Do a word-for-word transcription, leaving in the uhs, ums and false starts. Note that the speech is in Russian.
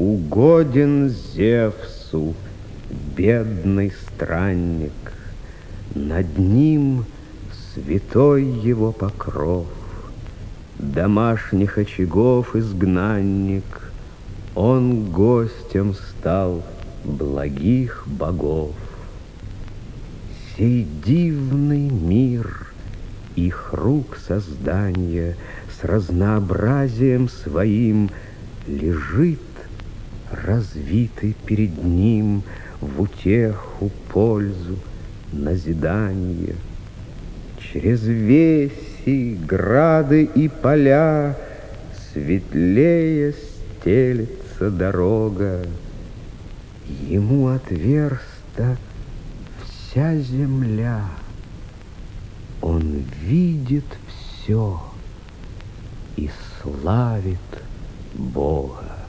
Угоден Зевсу, бедный странник, над ним святой его покров. Домашних очагов изгнанник, он гостем стал благих богов. Сей дивный мир их рук создания с разнообразием своим лежит развитый перед ним в утеху, пользу, назидание. Через веси, грады и поля светлее стелется дорога. Ему отверста вся земля. Он видит все и славит Бога.